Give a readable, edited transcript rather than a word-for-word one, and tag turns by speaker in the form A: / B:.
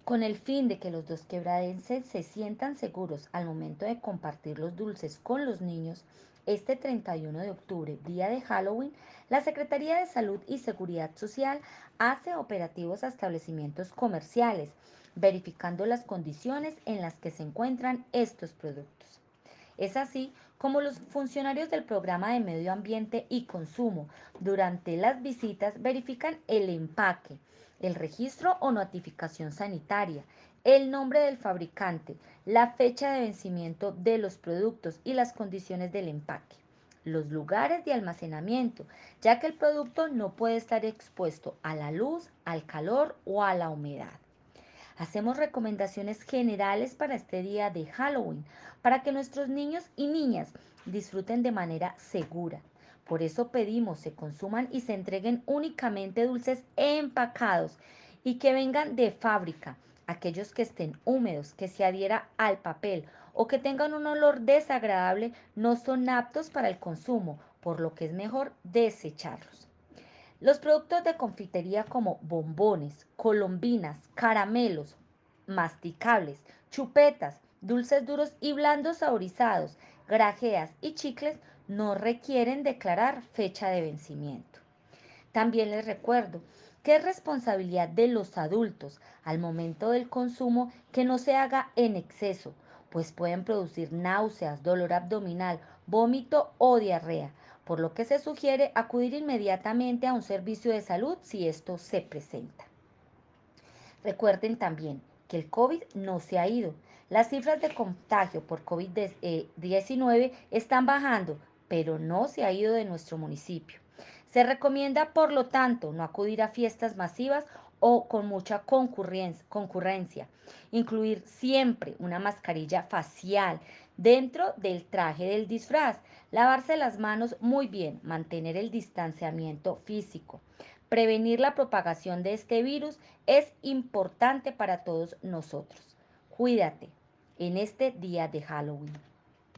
A: Con el fin de que los dos quebradenses se sientan seguros al momento de compartir los dulces con los niños, este 31 de octubre, día de Halloween, la Secretaría de Salud y Seguridad Social hace operativos a establecimientos comerciales, verificando las condiciones en las que se encuentran estos productos. Es así como los funcionarios del programa de Medio Ambiente y Consumo durante las visitas verifican el empaque, el registro o notificación sanitaria, el nombre del fabricante, la fecha de vencimiento de los productos y las condiciones del empaque, los lugares de almacenamiento, ya que el producto no puede estar expuesto a la luz, al calor o a la humedad. Hacemos recomendaciones generales para este día de Halloween, para que nuestros niños y niñas disfruten de manera segura. Por eso pedimos se consuman y se entreguen únicamente dulces empacados y que vengan de fábrica. Aquellos que estén húmedos, que se adhiera al papel o que tengan un olor desagradable no son aptos para el consumo, por lo que es mejor desecharlos. Los productos de confitería como bombones, colombinas, caramelos, masticables, chupetas, dulces duros y blandos saborizados, grajeas y chicles no requieren declarar fecha de vencimiento. También les recuerdo que es responsabilidad de los adultos al momento del consumo que no se haga en exceso, pues pueden producir náuseas, dolor abdominal, vómito o diarrea, por lo que se sugiere acudir inmediatamente a un servicio de salud si esto se presenta. Recuerden también que el COVID no se ha ido. Las cifras de contagio por COVID-19 están bajando, pero no se ha ido de nuestro municipio. Se recomienda, por lo tanto, no acudir a fiestas masivas o con mucha concurrencia. Incluir siempre una mascarilla facial dentro del traje del disfraz. Lavarse las manos muy bien, mantener el distanciamiento físico. Prevenir la propagación de este virus es importante para todos nosotros. Cuídate en este día de Halloween.